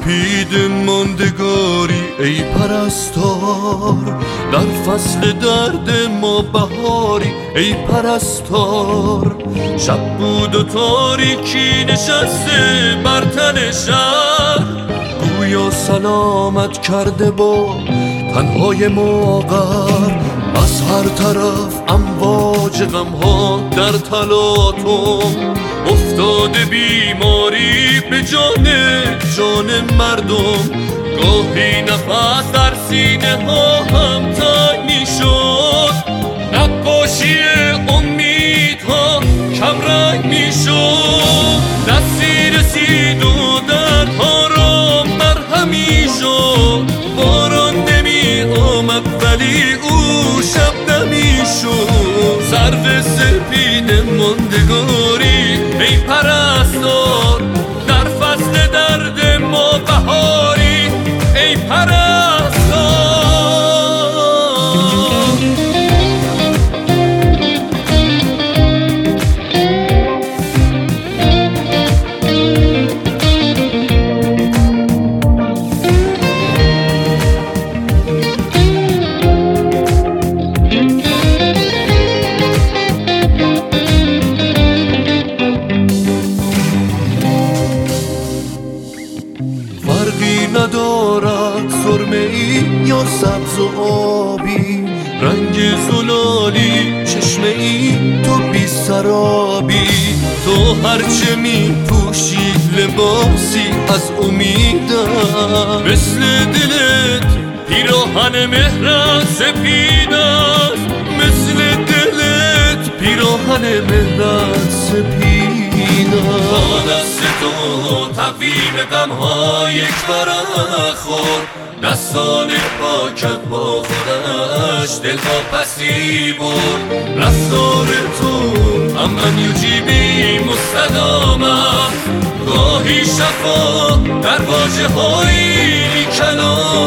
سپید ماندگاری ای پرستار، در فصل درد ما بهاری ای پرستار. شب بود و تاریکی نشسته بر تن شهر، گویا سلامت کرده با تنهای ماغر. از هر طرف امواج غمها در تلاطم، افتاده بیماری به جان مردم. گاهی نفس در سینه ها هم تنگ می شد، نقاشی امیدها کم رنگ می شد. دستی رسید و دردها را مرهمی شد، باران نمی آمد ولی او شبنمی شد. سرو سپید ماندگاری ای پرستار، در فصل درد ما بهاری ای پرستار. فرقی ندارد سرمه ای یا سبز و آبی، رنگ زلالی چشمه ای تو بی سرابی. تو هرچه می پوشی لباسی از امیدم، مثل دلت پیراهن مهرت سپید است، مثل دلت پیراهن مهرت سپید است. با دست تو تقویم غمها یک ورق خورد، دستان پاکت با خودش دلها پسی برد. رفتار تو امن یوجیبی مستدام است، گاهی شفا در واژه هایی کلام